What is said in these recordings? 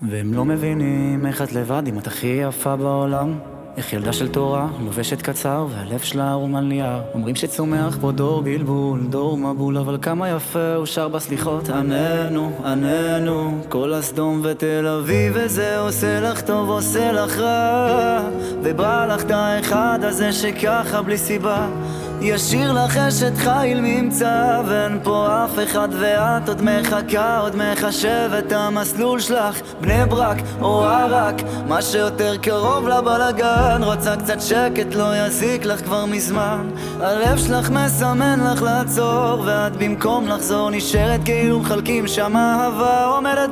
והם לא מבינים איך את לבד אם את הכי יפה בעולם. איך ילדה של תורה לובשת קצר והלב שלה ערום על נייר. אומרים שצומח פה דור בלבול, דור מבול, אבל כמה יפה הוא שר בסליחות. עננו, עננו, כל הסדום ותל אביב, וזה עושה לך טוב, עושה לך רע. ובא לך את האחד הזה שככה בלי סיבה ישיר לך אשת חיל ממצא, ואין פה אף אחד ואת עוד מחכה, עוד מחשבת המסלול שלך. בני ברק או ערק, מה שיותר קרוב לבלגן. רוצה קצת שקט, לא יזיק לך כבר מזמן. הלב שלך מסמן לך לעצור, ואת במקום לחזור נשארת כאילו מחלקים שם אהבה עומדת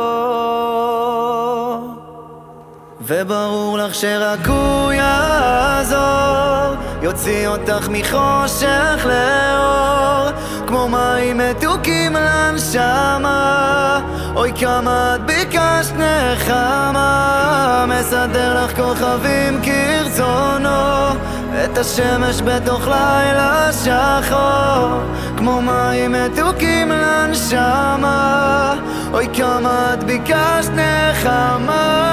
בתור. וברור לך שרק הוא יעזור, יוציא אותך מחושך לאור, כמו מים מתוקים לנשמה. אוי כמה את ביקשת נחמה, מסדר לך כוכבים כרצונו, את השמש בתוך לילה שחור, כמו מים מתוקים לנשמה. אוי כמה את ביקשת נחמה.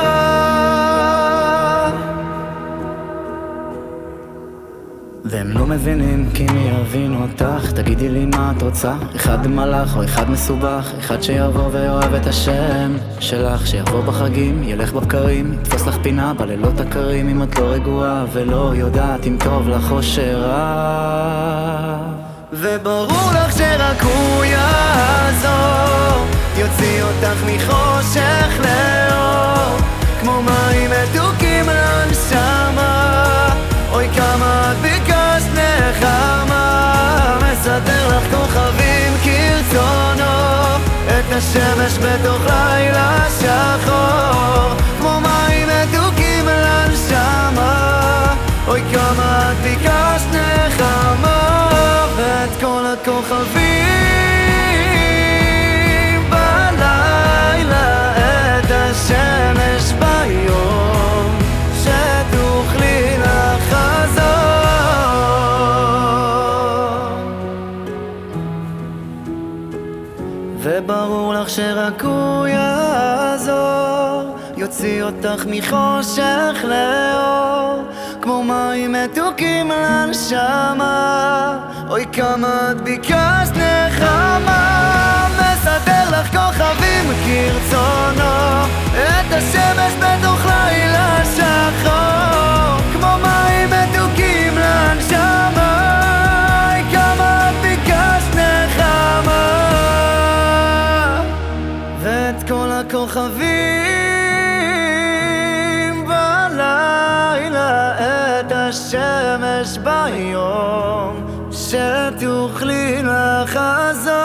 והם לא מבינים כי מי יבין אותך. תגידי לי מה את רוצה, אחד מלאך או אחד מסובך, אחד שיבוא ואוהב את השם שלך, שיבוא בחגים, ילך בבקרים, יתפוס לך פינה בלילות הקרים. אם את לא רגועה ולא יודעת אם טוב לך או שרע, וברור לך שרק הוא יעזור, יוציא אותך מחושך לאור, כמו מים מתוקים לנשמה. אוי כמה את ביקשת נחמה, מסדר לך כוכבים כרצונו, את השמש בתוך לילה שחור, כמו מים מתוקים לנשמה. אוי כמה את ביקשת נחמה, ואת כל הכוכבים בלילה, את השמש ביום, שתוכלי לחזור. וברור לך שרק הוא יעזור, יוציא אותך מחושך לאור, כמו מים מתוקים לנשמה. אוי כמה את ביקשת נחמה, מסדר לך כוכבים כרצונו, את השמש בתוך לילה שחור, כמו מים מתוקים לנשמה. אוי כמה את ביקשת נחמה, ואת כל הכוכבים בלילה, את השמש ביום, שתוכלי לחזור.